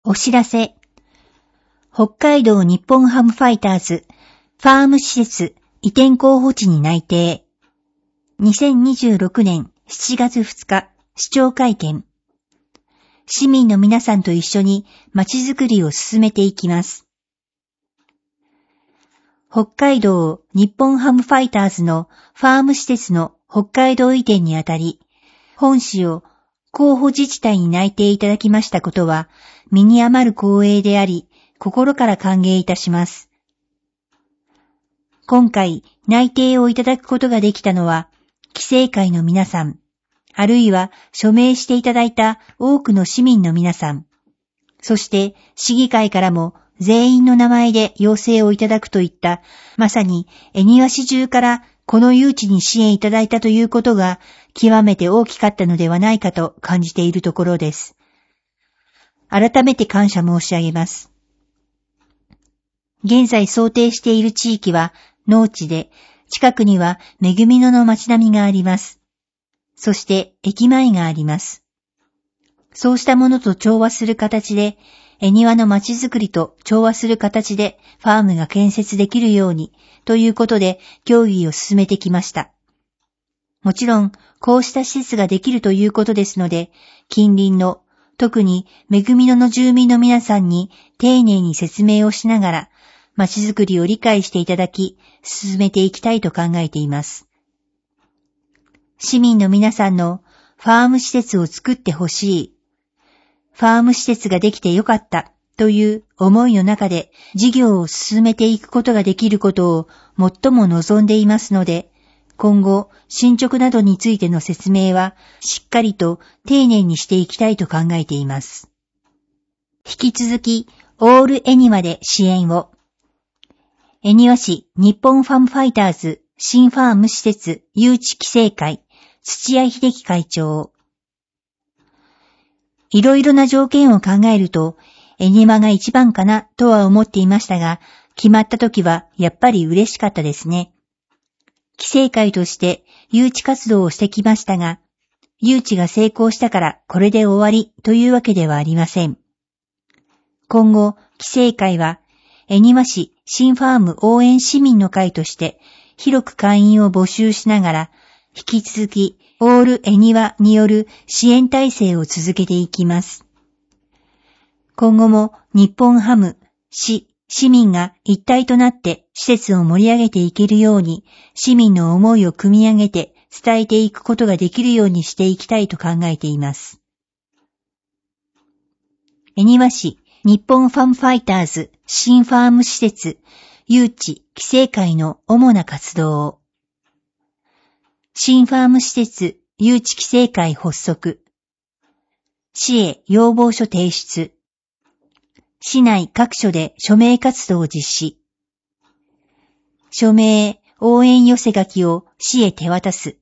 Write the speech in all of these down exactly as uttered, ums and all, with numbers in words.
お知らせ。北海道日本ハムファイターズファーム施設移転候補地に内定。にせんにじゅうろくねんしちがつふつか市長会見。市民の皆さんと一緒に街づくりを進めていきます。北海道日本ハムファイターズのファーム施設の北海道移転にあたり、本市を候補自治体に内定いただきましたことは、身に余る光栄であり、心から歓迎いたします。今回内定をいただくことができたのは、規制会の皆さん、あるいは署名していただいた多くの市民の皆さん、そして市議会からも全員の名前で要請をいただくといった、まさに恵庭市中からこの誘致に支援いただいたということが極めて大きかったのではないかと感じているところです。改めて感謝申し上げます。現在想定している地域は農地で、近くには恵み野の町並みがあります。そして駅前があります。そうしたものと調和する形で、恵庭の町づくりと調和する形でファームが建設できるようにということで協議を進めてきました。もちろんこうした施設ができるということですので、近隣の特に恵み野の住民の皆さんに丁寧に説明をしながら町づくりを理解していただき進めていきたいと考えています。市民の皆さんのファーム施設を作ってほしい、ファーム施設ができてよかったという思いの中で事業を進めていくことができることを最も望んでいますので、今後進捗などについての説明はしっかりと丁寧にしていきたいと考えています。引き続きオール恵庭で支援を。恵庭市日本ファームファイターズ新ファーム施設誘致規制会土屋秀樹会長。いろいろな条件を考えると、恵庭が一番かなとは思っていましたが、決まった時はやっぱり嬉しかったですね。規制会として誘致活動をしてきましたが、誘致が成功したからこれで終わりというわけではありません。今後、規制会は恵庭市新ファーム応援市民の会として広く会員を募集しながら、引き続きオール恵庭による支援体制を続けていきます。今後も日本ハム、市、市民が一体となって施設を盛り上げていけるように、市民の思いを組み上げて伝えていくことができるようにしていきたいと考えています。恵庭市日本ファームファイターズ新ファーム施設誘致規制会の主な活動。新ファーム施設誘致規制会発足。市へ要望書提出。市内各所で署名活動を実施。署名応援寄せ書きを市へ手渡す。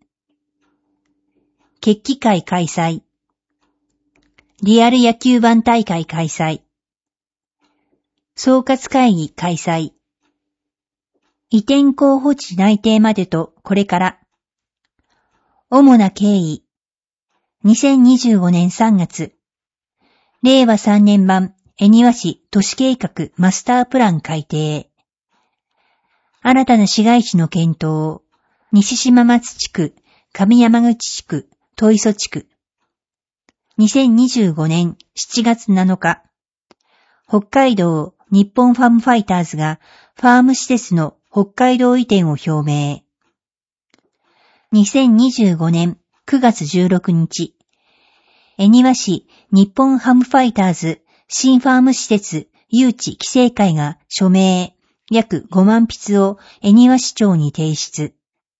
決起会開催。リアル野球盤大会開催。総括会議開催。移転候補地内定までとこれから。主な経緯。にせんにじゅうごねんさんがつ。れいわさんねん版恵庭市都市計画マスタープラン改定。新たな市街地の検討。西島松地区、上山口地区、戸磯地区。にせんにじゅうごねんしちがつなのか。北海道日本ファームファイターズがファーム施設の北海道移転を表明。にせんにじゅうごねんくがつじゅうろくにち、恵庭市日本ハムファイターズ新ファーム施設誘致規制会が署名約ごまんぴつを恵庭市長に提出。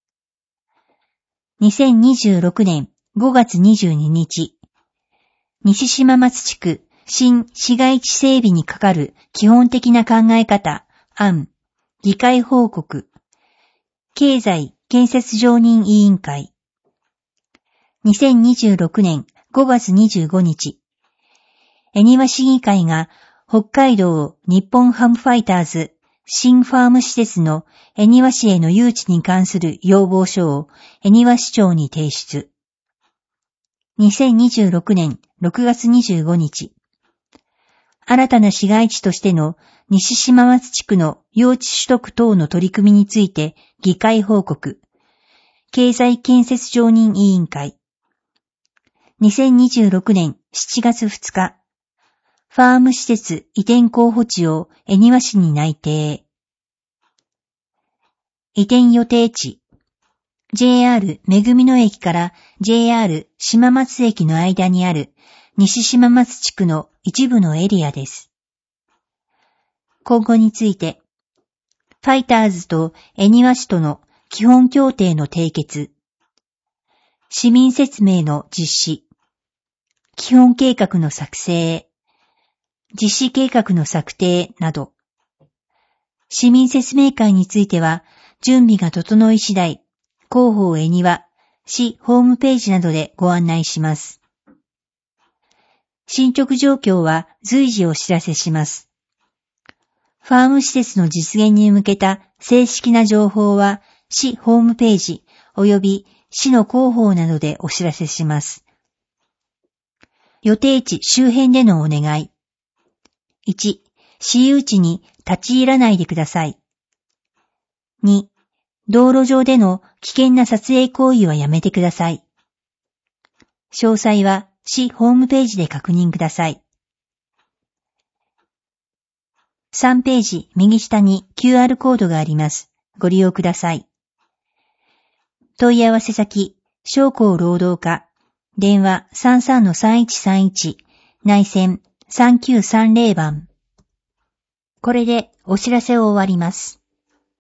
にせんにじゅうろくねんごがつにじゅうににち、西島松地区新市街地整備にかかる基本的な考え方案議会報告経済建設常任委員会。にせんにじゅうろくねんごがつにじゅうごにち、恵庭市議会が北海道日本ハムファイターズ新ファーム施設の恵庭市への誘致に関する要望書を恵庭市長に提出。にせんにじゅうろくねんろくがつにじゅうごにち、 新たな市街地としての西島松地区の用地取得等の取り組みについて議会報告。経済建設常任委員会。にせんにじゅうろくねんしちがつふつか。ファーム施設移転候補地を恵庭市に内定。移転予定地。ジェイアール めぐみの駅から ジェイアール 島松駅の間にある西島松地区の一部のエリアです。今後について、ファイターズと恵庭市との基本協定の締結、市民説明の実施、基本計画の作成、実施計画の策定など、市民説明会については準備が整い次第、広報恵庭、市ホームページなどでご案内します。進捗状況は随時お知らせします。ファーム施設の実現に向けた正式な情報は市ホームページ及び市の広報などでお知らせします。予定地周辺でのお願い。いち、私有地に立ち入らないでください。に、道路上での危険な撮影行為はやめてください。詳細は市ホームページで確認ください。さんページ右下に キューアール コードがあります。ご利用ください。問い合わせ先、商工労働課、電話 さんさんのさんいちさんいち、内線さんきゅうさんぜろ番。これでお知らせを終わります。